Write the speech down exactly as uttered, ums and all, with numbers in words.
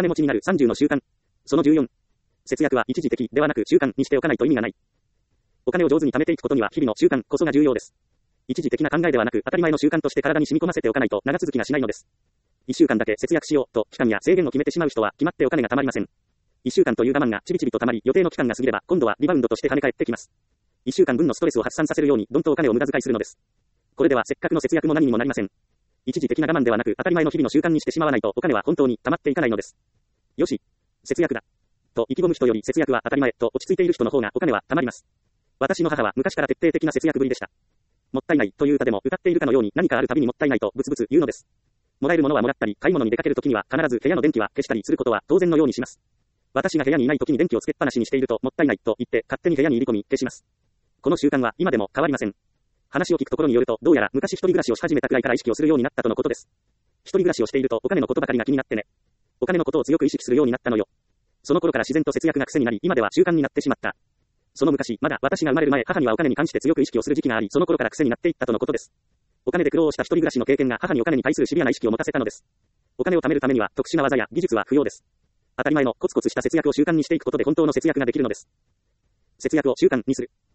金持ちになるさんじゅうの習慣。そのじゅうよん。節約は一時的ではなく習慣にしておかないと意味がない。お金を上手に貯めていくことには日々の習慣こそが重要です。一時的な考えではなく当たり前の習慣として体に染み込ませておかないと長続きがしないのです。いっしゅうかんだけ節約しようと期間や制限を決めてしまう人は決まってお金が貯まりません。いっしゅうかんという我慢がちびちびと貯まり予定の期間が過ぎれば今度はリバウンドとして跳ね返ってきます。いっしゅうかんぶんのストレスを発散させるようにどんとお金を無駄遣いするのです。これではせっかくの節約も何にもなりません。一時的な我慢ではなく当たり前の日々の習慣にしてしまわないとお金は本当に貯まっていかないのです。よし、節約だと意気込む人より節約は当たり前と落ち着いている人の方がお金は貯まります。私の母は昔から徹底的な節約ぶりでした。もったいないという歌でも歌っているかのように何かあるたびにもったいないとブツブツ言うのです。もらえるものはもらったり買い物に出かけるときには必ず部屋の電気は消したりすることは当然のようにします。私が部屋にいないときに電気をつけっぱなしにしているともったいないと言って勝手に部屋に入り込み消します。この習慣は今でも変わりません。話を聞くところによるとどうやら昔一人暮らしをし始めたくらいから意識をするようになったとのことです。一人暮らしをしているとお金のことばかりが気になってね。お金のことを強く意識するようになったのよ。その頃から自然と節約が癖になり今では習慣になってしまった。その昔まだ私が生まれる前母にはお金に関して強く意識をする時期がありその頃から癖になっていったとのことです。お金で苦労をした一人暮らしの経験が母にお金に対するシビアな意識を持たせたのです。お金を貯めるためには特殊な技や技術は不要です。当たり前のコツコツした節約を習慣にしていくことで本当の節約ができるのです。節約を習慣にする。